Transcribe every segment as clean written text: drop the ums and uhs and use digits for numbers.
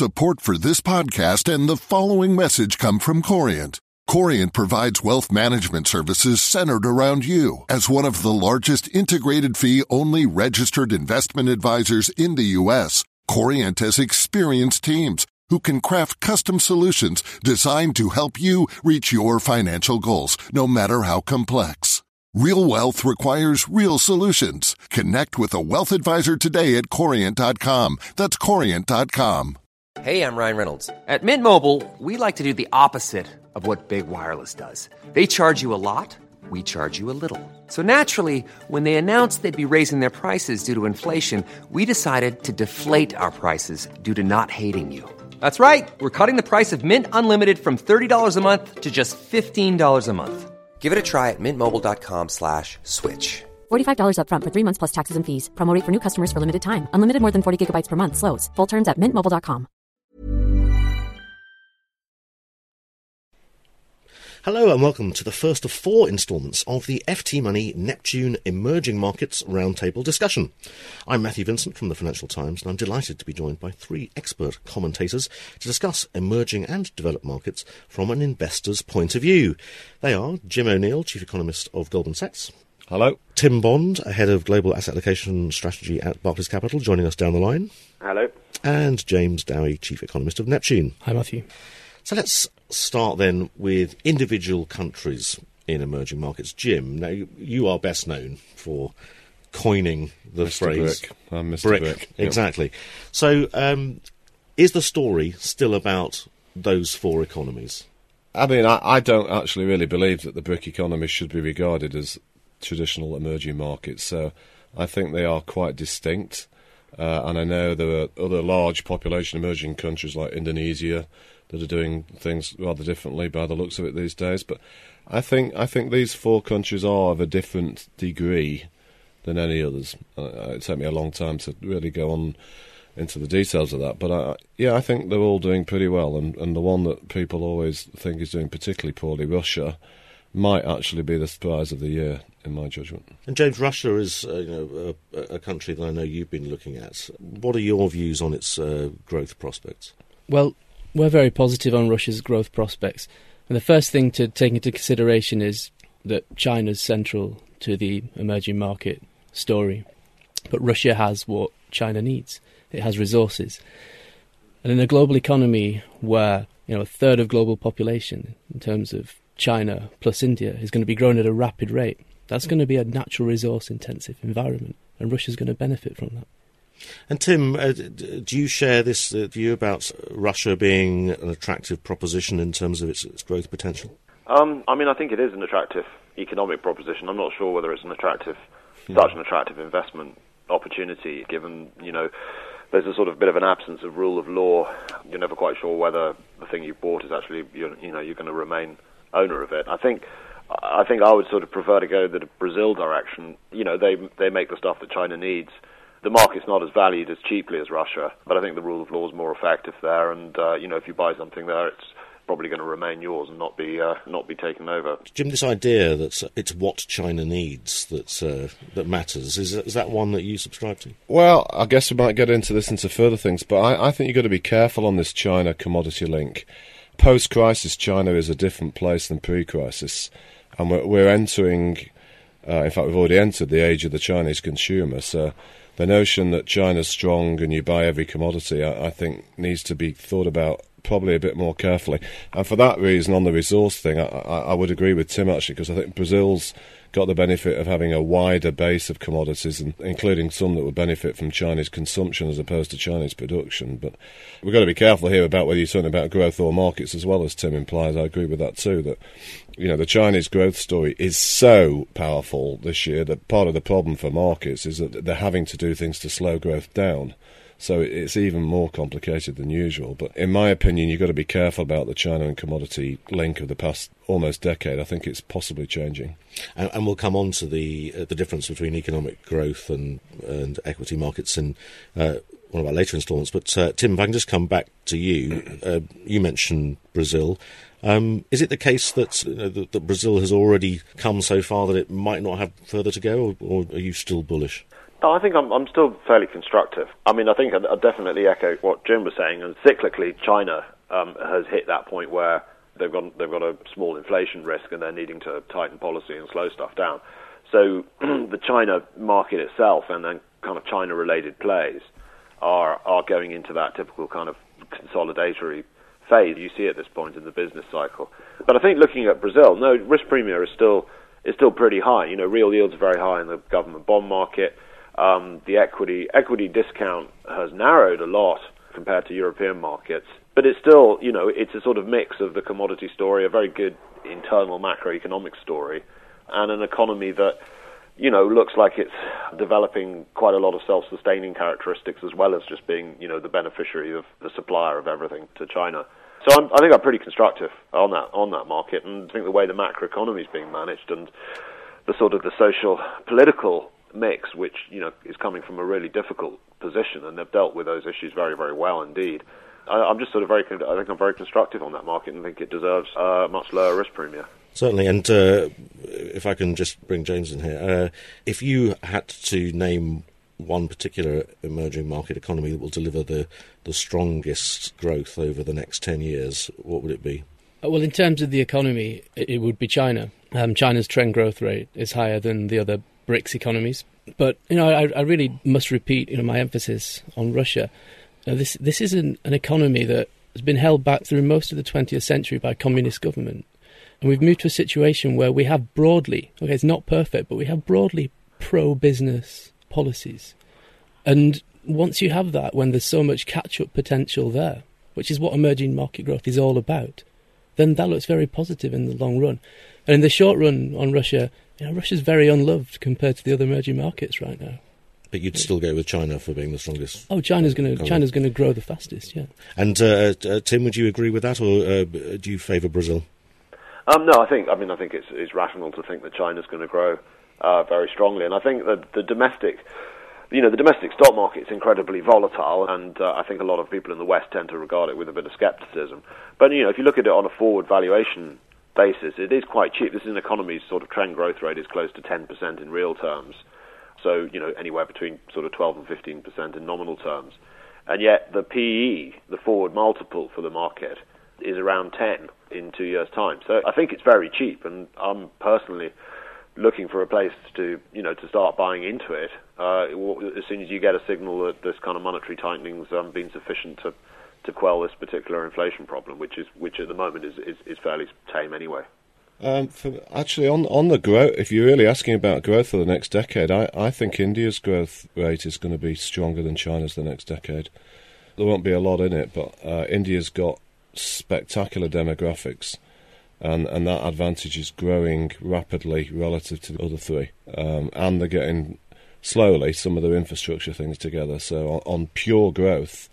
Support for this podcast and the following message come from Corient. Corient provides wealth management services centered around you. As one of the largest integrated fee-only registered investment advisors in the U.S., Corient has experienced teams who can craft custom solutions designed to help you reach your financial goals, no matter how complex. Real wealth requires real solutions. Connect with a wealth advisor today at Corient.com. That's Corient.com. Hey, I'm Ryan Reynolds. At Mint Mobile, we like to do the opposite of what Big Wireless does. They charge you a lot, we charge you a little. So naturally, when they announced they'd be raising their prices due to inflation, we decided to deflate our prices due to not hating you. That's right. We're cutting the price of Mint Unlimited from $30 a month to just $15 a month. Give it a try at mintmobile.com/switch. $45 up front for 3 months plus taxes and fees. Promo rate for new customers for limited time. Unlimited more than 40 gigabytes per month. Slows full terms at mintmobile.com. Hello and welcome to the first of 4 instalments of the FT Money Neptune Emerging Markets Roundtable discussion. I'm Matthew Vincent from the Financial Times, and I'm delighted to be joined by 3 expert commentators to discuss emerging and developed markets from an investor's point of view. They are Jim O'Neill, Chief Economist of Goldman Sachs. Hello. Tim Bond, Head of Global Asset Allocation Strategy at Barclays Capital, joining us down the line. Hello. And James Dowie, Chief Economist of Neptune. Hi, Matthew. So let's start then with individual countries in emerging markets. Jim, now you are best known for coining the Mr. phrase Brick. I'm Mr. Brick. Yep. Exactly. So is the story still about those 4 economies? I mean, I don't actually really believe that the BRIC economies should be regarded as traditional emerging markets, so I think they are quite distinct. And I know there are other large population emerging countries like Indonesia that are doing things rather differently by the looks of it these days. But I think these 4 countries are of a different degree than any others. It took me a long time to really go on into the details of that. But I think they're all doing pretty well. And the one that people always think is doing particularly poorly, Russia, might actually be the surprise of the year, in my judgment. And James, Russia is a country that I know you've been looking at. What are your views on its growth prospects? Well, we're very positive on Russia's growth prospects. And the first thing to take into consideration is that China's central to the emerging market story. But Russia has what China needs. It has resources. And in a global economy where, a third of global population, in terms of China plus India, is going to be growing at a rapid rate, that's going to be a natural resource-intensive environment. And Russia's going to benefit from that. And Tim, do you share this view about Russia being an attractive proposition in terms of its growth potential? I think it is an attractive economic proposition. I'm not sure whether it's such an attractive investment opportunity, given, there's a sort of bit of an absence of rule of law. You're never quite sure whether the thing you bought is actually, you're going to remain owner of it. I think I would sort of prefer to go the Brazil direction. They make the stuff that China needs. The market's not as valued as cheaply as Russia, but I think the rule of law is more effective there. And if you buy something there, it's probably going to remain yours and not be taken over. Jim, this idea that it's what China needs that matters, is that one that you subscribe to? Well, I guess we might get into further things, but I think you've got to be careful on this China commodity link. Post-crisis, China is a different place than pre-crisis, and we're entering, in fact we've already entered the age of the Chinese consumer, so the notion that China's strong and you buy every commodity, I think, needs to be thought about probably a bit more carefully. And for that reason, on the resource thing, I would agree with Tim, actually, because I think Brazil's got the benefit of having a wider base of commodities, and including some that would benefit from Chinese consumption as opposed to Chinese production. But we've got to be careful here about whether you're talking about growth or markets, as well as Tim implies. I agree with that too, that the Chinese growth story is so powerful this year that part of the problem for markets is that they're having to do things to slow growth down. So it's even more complicated than usual. But in my opinion, you've got to be careful about the China and commodity link of the past almost decade. I think it's possibly changing. And we'll come on to the difference between economic growth and equity markets in one of our later instalments. But Tim, if I can just come back to you. You mentioned Brazil. Is it the case that Brazil has already come so far that it might not have further to go, or are you still bullish? I think I'm still fairly constructive. I mean, I think I definitely echo what Jim was saying. And cyclically, China has hit that point where they've got a small inflation risk, and they're needing to tighten policy and slow stuff down. So the China market itself, and then kind of China-related plays, are going into that typical kind of consolidatory phase you see at this point in the business cycle. But I think looking at Brazil, no, risk premium is still pretty high. You know, real yields are very high in the government bond market. The equity discount has narrowed a lot compared to European markets, but it's still, you know, it's a sort of mix of the commodity story, a very good internal macroeconomic story, and an economy that, you know, looks like it's developing quite a lot of self-sustaining characteristics, as well as just being, you know, the beneficiary of the supplier of everything to China. So I think I'm pretty constructive on that market, and I think the way the macroeconomy is being managed and the sort of the social political mix, which, you know, is coming from a really difficult position, and they've dealt with those issues very, very well indeed. I'm just sort of I think I'm very constructive on that market, and think it deserves a much lower risk premium. Certainly, and if I can just bring James in here, if you had to name one particular emerging market economy that will deliver the strongest growth over the next 10 years, what would it be? Well, in terms of the economy, it would be China. China's trend growth rate is higher than the other BRICS economies. But, you know, I really must repeat, you know, my emphasis on Russia. This is an economy that has been held back through most of the 20th century by communist government. And we've moved to a situation where we have broadly, okay, it's not perfect, but we have broadly pro-business policies. And once you have that, when there's so much catch-up potential there, which is what emerging market growth is all about, then that looks very positive in the long run. And in the short run on Russia, you know, Russia's very unloved compared to the other emerging markets right now. But you'd still go with China for being the strongest? Oh, China's going to grow the fastest, yeah. And Tim, would you agree with that, or do you favour Brazil? No, I think it's rational to think that China's going to grow very strongly, and I think that the domestic stock market is incredibly volatile, and I think a lot of people in the West tend to regard it with a bit of skepticism. But, you know, if you look at it on a forward valuation basis, it is quite cheap. This is an economy's sort of trend growth rate is close to 10% in real terms. So, you know, anywhere between sort of 12 and 15% in nominal terms. And yet the PE, the forward multiple for the market, is around 10 in 2 years' time. So I think it's very cheap, and I'm personally looking for a place to start buying into it as soon as you get a signal that this kind of monetary tightening's been sufficient to quell this particular inflation problem, which at the moment is fairly tame anyway. Actually, on the growth, if you're really asking about growth for the next decade, I think India's growth rate is going to be stronger than China's the next decade. There won't be a lot in it, but India's got spectacular demographics, and that advantage is growing rapidly relative to the other three. And they're getting, slowly, some of their infrastructure things together. So on pure growth,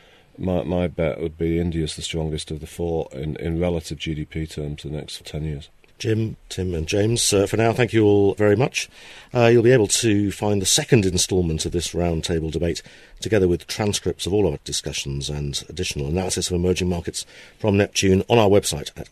my bet would be India's the strongest of the four in relative GDP terms the next 10 years. Jim, Tim and James, for now, thank you all very much. You'll be able to find the second instalment of this roundtable debate, together with transcripts of all our discussions and additional analysis of emerging markets from Neptune, on our website at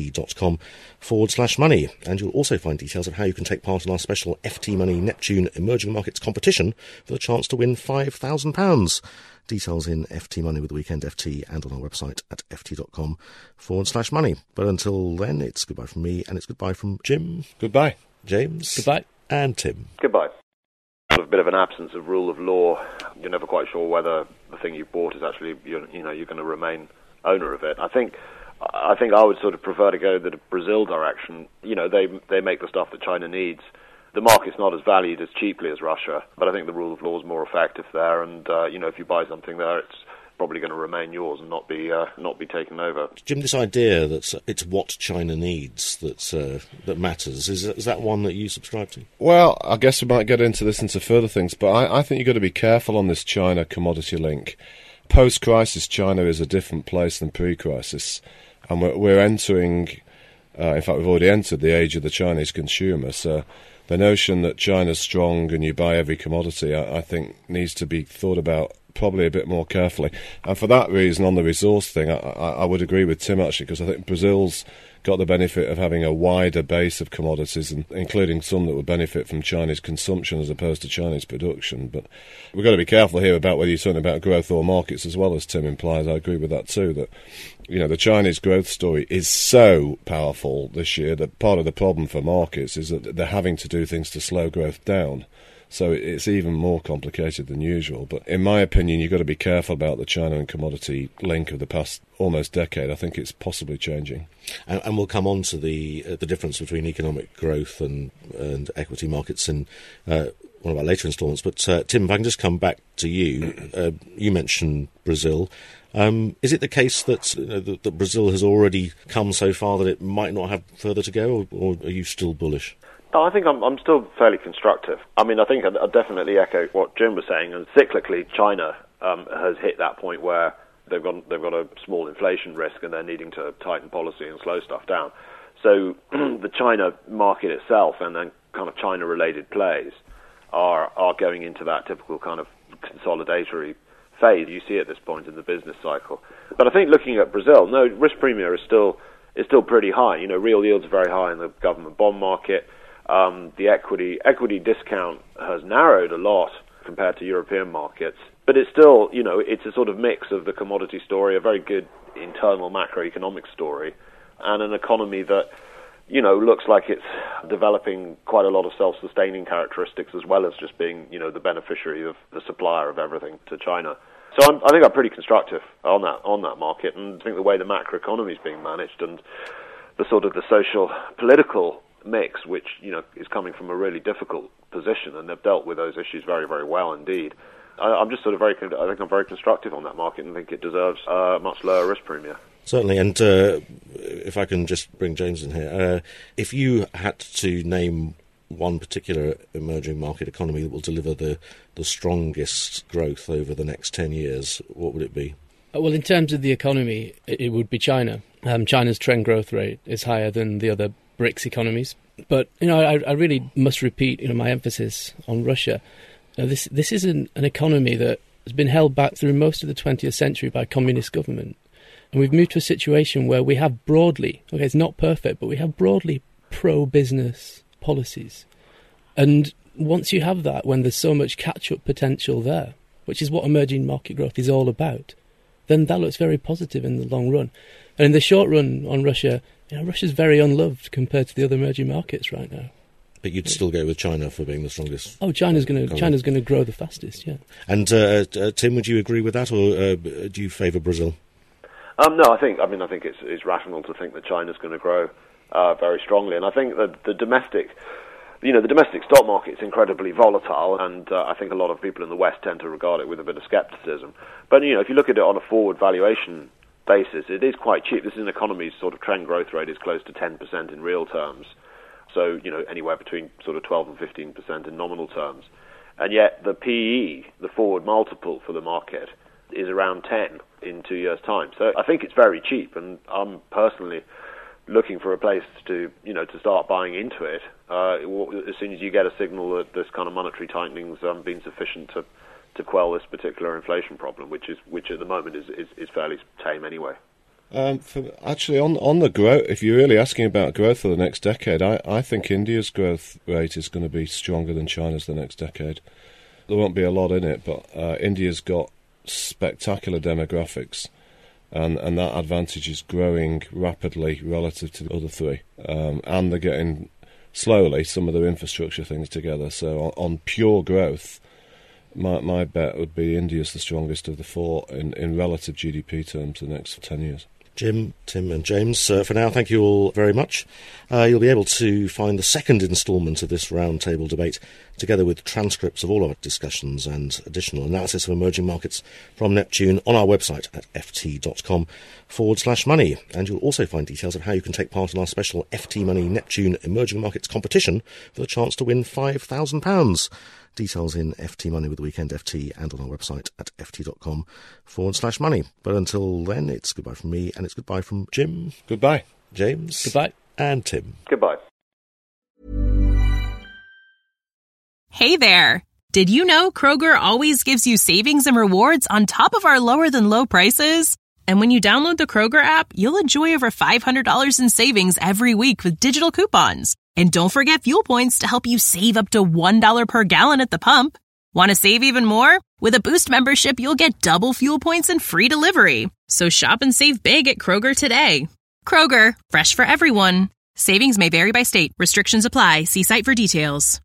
ft.com/money. And you'll also find details of how you can take part in our special FT Money Neptune Emerging Markets competition for the chance to win £5,000. Details in FT Money with the Weekend FT and on our website at ft.com/money. But until then, it's goodbye from me, and it's goodbye from Jim. Goodbye. James. Goodbye. And Tim. Goodbye. A bit of an absence of rule of law. You're never quite sure whether the thing you bought is actually, you're going to remain owner of it. I think I would sort of prefer to go the Brazil direction. You know, they make the stuff that China needs. The market's not as valued as cheaply as Russia, but I think the rule of law is more effective there. And if you buy something there, it's probably going to remain yours and not be taken over. Jim, this idea that it's what China needs that matters, is that one that you subscribe to? Well, I guess we might get into this into further things, but I think you've got to be careful on this China commodity link. Post-crisis, China is a different place than pre-crisis, and we're entering, in fact we've already entered the age of the Chinese consumer, so the notion that China's strong and you buy every commodity, I think, needs to be thought about probably a bit more carefully. And for that reason, on the resource thing, I would agree with Tim, actually, because I think Brazil's got the benefit of having a wider base of commodities, and including some that would benefit from Chinese consumption as opposed to Chinese production. But we've got to be careful here about whether you're talking about growth or markets as well, as Tim implies. I agree with that too, that the Chinese growth story is so powerful this year that part of the problem for markets is that they're having to do things to slow growth down. So it's even more complicated than usual. But in my opinion, you've got to be careful about the China and commodity link of the past almost decade. I think it's possibly changing. And we'll come on to the difference between economic growth and equity markets in one of our later instalments. But Tim, if I can just come back to you. You mentioned Brazil. Is it the case that Brazil has already come so far that it might not have further to go, or are you still bullish? No, I think I'm still fairly constructive. I mean, I think I definitely echo what Jim was saying. And cyclically, China has hit that point where they've got a small inflation risk, and they're needing to tighten policy and slow stuff down. So the China market itself, and then kind of China-related plays, are going into that typical kind of consolidatory phase you see at this point in the business cycle. But I think looking at Brazil, no, risk premium is still pretty high. Real yields are very high in the government bond market. The equity discount has narrowed a lot compared to European markets, but it's still, it's a sort of mix of the commodity story, a very good internal macroeconomic story, and an economy that, looks like it's developing quite a lot of self-sustaining characteristics, as well as just being, the beneficiary of the supplier of everything to China. So I think I'm pretty constructive on that market, and I think the way the macroeconomy is being managed and the sort of the social political mix, which is coming from a really difficult position, and they've dealt with those issues very, very well indeed. I'm just sort of I think I'm very constructive on that market, and think it deserves a much lower risk premium. Certainly, and if I can just bring James in here, if you had to name one particular emerging market economy that will deliver the strongest growth over the next 10 years, what would it be? Well, in terms of the economy, it would be China. China's trend growth rate is higher than the other BRICS economies. But, I really must repeat, my emphasis on Russia. This is an economy that has been held back through most of the 20th century by communist government. And we've moved to a situation where we have broadly, it's not perfect, but we have broadly pro-business policies. And once you have that, when there's so much catch-up potential there, which is what emerging market growth is all about, then that looks very positive in the long run. And in the short run on Russia, Russia's very unloved compared to the other emerging markets right now. But you'd still go with China for being the strongest? Oh, China's going to grow the fastest, yeah. And Tim, would you agree with that, or do you favour Brazil? No, I think it's rational to think that China's going to grow very strongly, and I think that the domestic stock market is incredibly volatile, and I think a lot of people in the West tend to regard it with a bit of scepticism. But if you look at it on a forward valuation basis, it is quite cheap. This is an economy's sort of trend growth rate is close to 10% in real terms. So, anywhere between sort of 12 and 15% in nominal terms. And yet the PE, the forward multiple for the market, is around 10 in 2 years' time. So I think it's very cheap, and I'm personally looking for a place to start buying into it as soon as you get a signal that this kind of monetary tightening's been sufficient to quell this particular inflation problem, which at the moment is fairly tame anyway. Actually, on the growth, if you're really asking about growth for the next decade, I think India's growth rate is going to be stronger than China's the next decade. There won't be a lot in it, but India's got spectacular demographics, and that advantage is growing rapidly relative to the other three. And they're getting, slowly, some of their infrastructure things together. So on pure growth, my bet would be India's the strongest of the four in relative GDP terms the next 10 years. Jim, Tim and James, for now, thank you all very much. You'll be able to find the second instalment of this roundtable debate, together with transcripts of all our discussions and additional analysis of emerging markets from Neptune on our website at ft.com/money. And you'll also find details of how you can take part in our special FT Money Neptune Emerging Markets competition for the chance to win £5,000. Details in FT Money with the Weekend FT and on our website at ft.com/money. But until then, it's goodbye from me, and it's goodbye from Jim. Goodbye. James. Goodbye. And Tim. Goodbye. Hey there. Did you know Kroger always gives you savings and rewards on top of our lower than low prices? And when you download the Kroger app, you'll enjoy over $500 in savings every week with digital coupons. And don't forget fuel points to help you save up to $1 per gallon at the pump. Want to save even more? With a Boost membership, you'll get double fuel points and free delivery. So shop and save big at Kroger today. Kroger, fresh for everyone. Savings may vary by state. Restrictions apply. See site for details.